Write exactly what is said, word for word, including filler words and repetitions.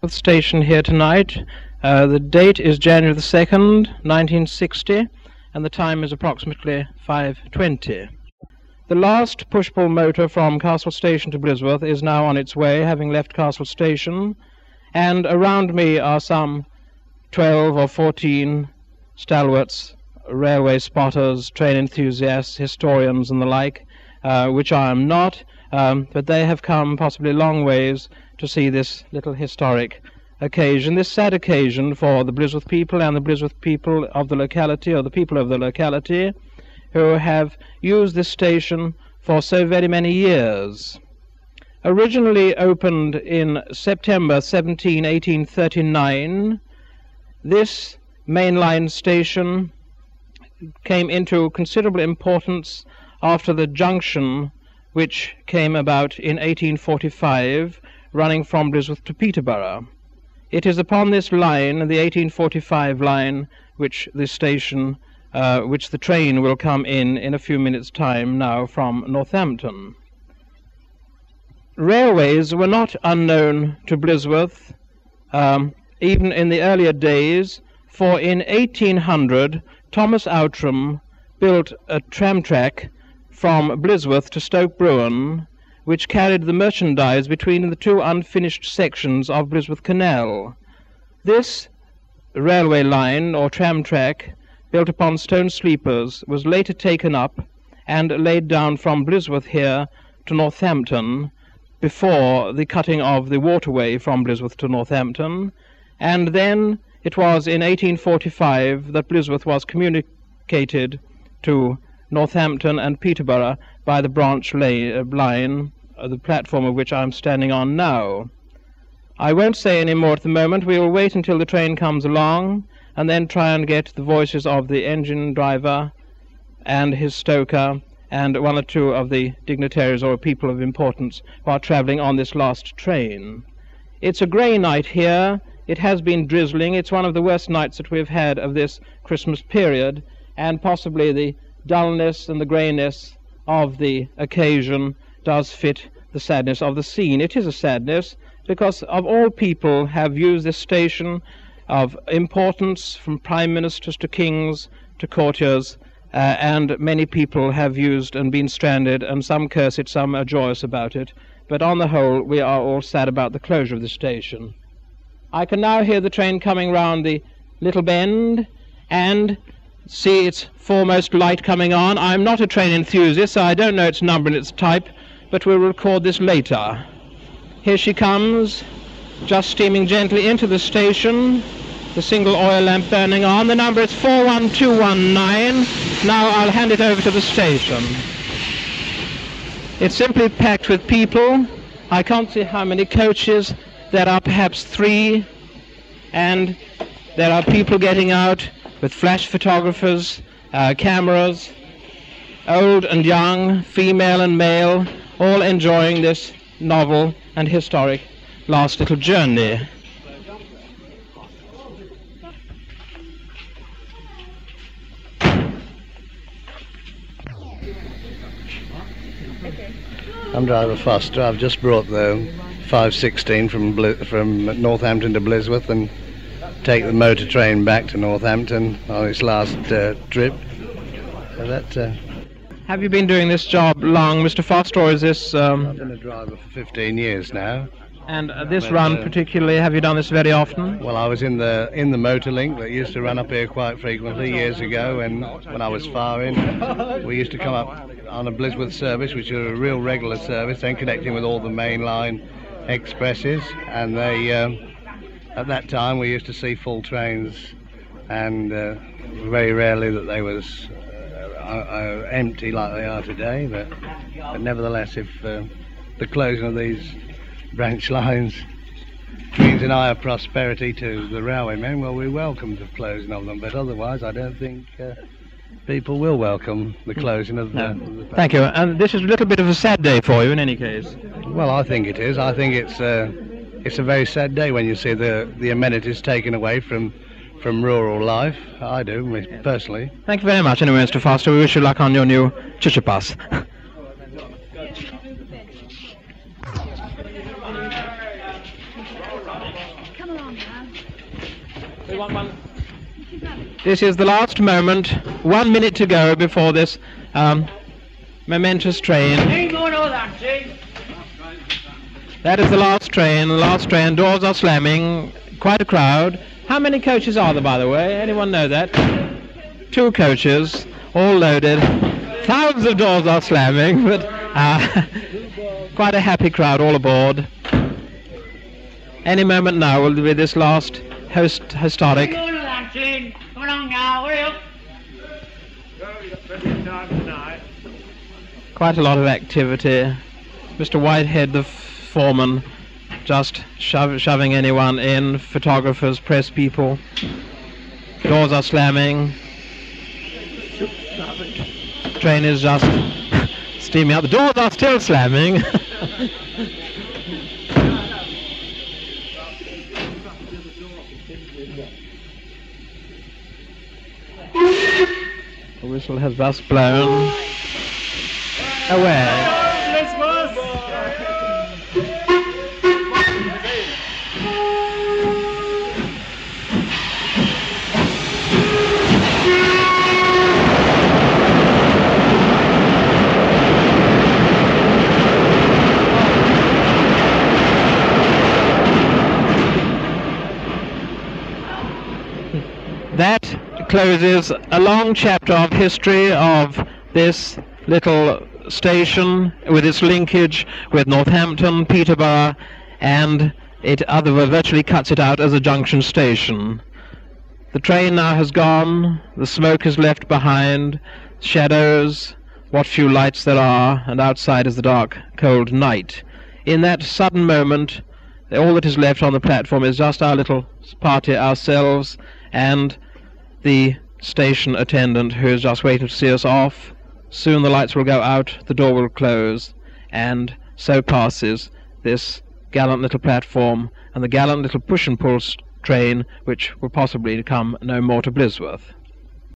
Blisworth Station here tonight. Uh, the date is January the second, nineteen sixty, and the time is approximately five twenty. The last push-pull motor from Castle Station to Blisworth is now on its way, having left Castle Station, and around me are some twelve or fourteen stalwarts, railway spotters, train enthusiasts, historians and the like, uh, which I am not, um, but they have come possibly long ways to see this little historic occasion, this sad occasion for the Blisworth people and the Blisworth people of the locality, or the people of the locality, who have used this station for so very many years. Originally opened in September seventeenth, eighteen thirty-nine, this mainline station came into considerable importance after the junction which came about in eighteen forty-five, running from Blisworth to Peterborough. It is upon this line, the eighteen forty-five line, which the station, uh, which the train will come in in a few minutes' time now from Northampton. Railways were not unknown to Blisworth, um, even in the earlier days, for in eighteen hundred Thomas Outram built a tram track from Blisworth to Stoke Bruin, which carried the merchandise between the two unfinished sections of Blisworth Canal. This railway line, or tram track, built upon stone sleepers, was later taken up and laid down from Blisworth here to Northampton, before the cutting of the waterway from Blisworth to Northampton, and then it was in eighteen forty-five that Blisworth was communicated to Northampton and Peterborough by the branch lay, uh, line, uh, the platform of which I'm standing on now. I won't say any more at the moment. We will wait until the train comes along and then try and get the voices of the engine driver and his stoker and one or two of the dignitaries or people of importance who are travelling on this last train. It's a grey night here. It has been drizzling. It's one of the worst nights that we've had of this Christmas period, and possibly the dullness and the greyness of the occasion does fit the sadness of the scene. It is a sadness because of all people have used this station of importance, from prime ministers to kings to courtiers, uh, and many people have used and been stranded, and some curse it, some are joyous about it, but on the whole we are all sad about the closure of the station. I can now hear the train coming round the little bend and see its foremost light coming on. I'm not a train enthusiast, so I don't know its number and its type, but we'll record this later. Here she comes, just steaming gently into the station, the single oil lamp burning on. The number is four one two one nine. Now I'll hand it over to the station. It's simply packed with people. I can't see how many coaches. There are perhaps three, and there are people getting out with flash photographers, uh, cameras, old and young, female and male, all enjoying this novel and historic last little journey. I'm Driver Foster. I've just brought the five sixteen from Bli from Northampton to Blisworth and take the motor train back to Northampton on its last uh, trip. So that, uh, Have you been doing this job long, Mister Foster, or is this... Um, I've been a driver for fifteen years now. And uh, this but, run uh, particularly, have you done this very often? Well, I was in the in the motor link that used to run up here quite frequently years ago, and when I was firing, we used to come up on a Blisworth service, which was a real regular service, then connecting with all the mainline expresses, and they um, at that time we used to see full trains, and uh, very rarely that they was uh, uh, empty like they are today, but, but nevertheless, if uh, the closing of these branch lines means an eye of prosperity to the railwaymen, well, we welcome the closing of them, but otherwise I don't think uh, people will welcome the closing of the... No. Of the Thank you. And this is a little bit of a sad day for you in any case. Well, I think it is. I think it's uh, it's a very sad day when you see the, the amenities taken away from from rural life. I do, personally. Thank you very much anyway, Mister Foster. We wish you luck on your new Chichipas. Come along now. We want one. This is the last moment, one minute to go before this um, momentous train. Ain't going all that, see? That is the last train, the last train. Doors are slamming. Quite a crowd. How many coaches are there, by the way? Anyone know that? Two coaches, all loaded. Thousands of doors are slamming, but uh, quite a happy crowd all aboard. Any moment now will be this last host historic. Ain't going all that, see? Come along now, hurry up. Quite a lot of activity. Mister Whitehead, the foreman, just shove, shoving anyone in. Photographers, press people. Doors are slamming. Train is just steaming out. The doors are still slamming. The whistle has thus blown. Away. That closes a long chapter of history of this little station with its linkage with Northampton, Peterborough, and it other virtually cuts it out as a junction station. The train now has gone, the smoke is left behind, shadows, what few lights there are, and outside is the dark, cold night. In that sudden moment, all that is left on the platform is just our little party, ourselves, and the station attendant who is just waiting to see us off. Soon the lights will go out, the door will close, and so passes this gallant little platform and the gallant little push and pull train which will possibly come no more to Blisworth.